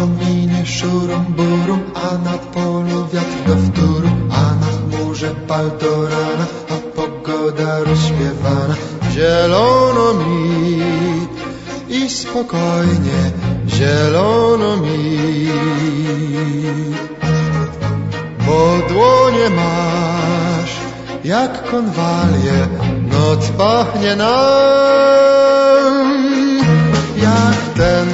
kominie szurum burum, a na polu wiatr do wtóru, a na chmurze pal do rana, a pogoda rozśpiewana. Zielono mi i spokojnie, zielono mi, bo dłonie masz jak konwalie, noc pachnie nam jak ten